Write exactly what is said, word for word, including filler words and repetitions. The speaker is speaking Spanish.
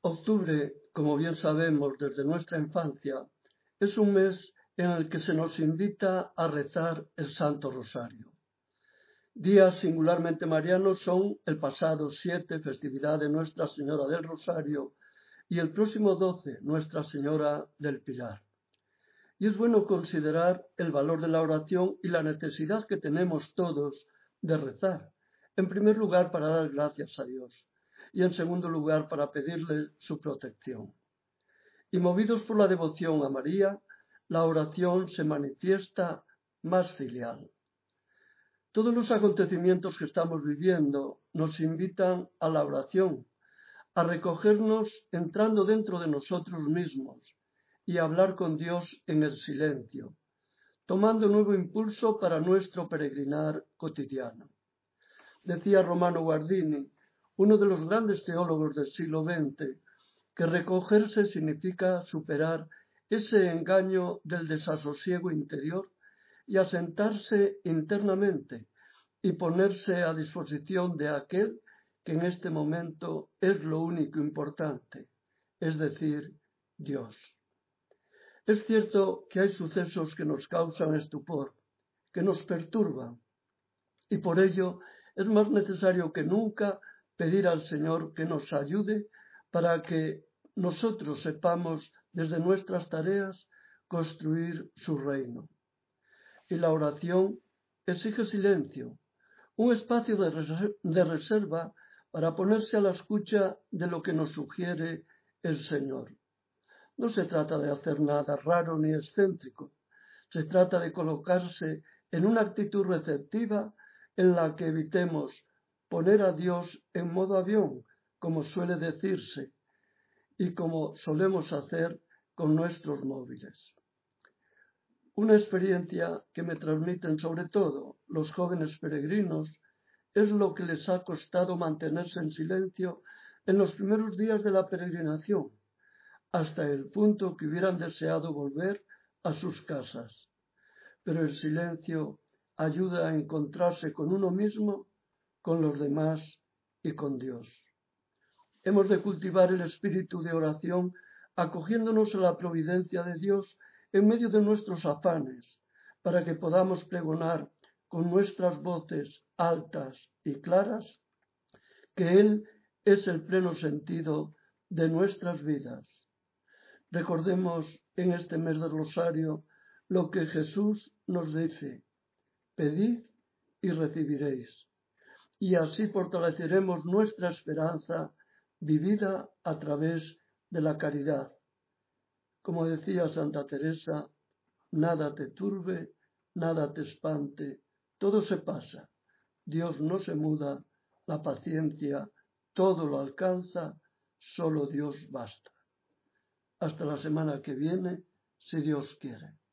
Octubre, como bien sabemos desde nuestra infancia, es un mes en el que se nos invita a rezar el Santo Rosario. Días singularmente marianos son el pasado siete, festividad de Nuestra Señora del Rosario, y el próximo doce, Nuestra Señora del Pilar. Y es bueno considerar el valor de la oración y la necesidad que tenemos todos de rezar, en primer lugar para dar gracias a Dios, y en segundo lugar para pedirle su protección. Y movidos por la devoción a María, la oración se manifiesta más filial. Todos los acontecimientos que estamos viviendo nos invitan a la oración, a recogernos entrando dentro de nosotros mismos y a hablar con Dios en el silencio, tomando nuevo impulso para nuestro peregrinar cotidiano. Decía Romano Guardini, uno de los grandes teólogos del siglo veinte, que recogerse significa superar ese engaño del desasosiego interior y asentarse internamente y ponerse a disposición de aquel que en este momento es lo único importante, es decir, Dios. Es cierto que hay sucesos que nos causan estupor, que nos perturban, y por ello es más necesario que nunca pedir al Señor que nos ayude para que nosotros sepamos desde nuestras tareas construir su reino. Y la oración exige silencio, un espacio de reserva para ponerse a la escucha de lo que nos sugiere el Señor. No se trata de hacer nada raro ni excéntrico, se trata de colocarse en una actitud receptiva en la que evitemos poner a Dios en modo avión, como suele decirse, y como solemos hacer con nuestros móviles. Una experiencia que me transmiten sobre todo los jóvenes peregrinos es lo que les ha costado mantenerse en silencio en los primeros días de la peregrinación, hasta el punto que hubieran deseado volver a sus casas. Pero el silencio ayuda a encontrarse con uno mismo, con los demás y con Dios. Hemos de cultivar el espíritu de oración acogiéndonos a la providencia de Dios en medio de nuestros afanes, para que podamos pregonar con nuestras voces altas y claras que Él es el pleno sentido de nuestras vidas. Recordemos en este mes del Rosario lo que Jesús nos dice: pedid y recibiréis. Y así fortaleceremos nuestra esperanza vivida a través de la caridad. Como decía Santa Teresa, nada te turbe, nada te espante, todo se pasa, Dios no se muda, la paciencia todo lo alcanza, solo Dios basta. Hasta la semana que viene, si Dios quiere.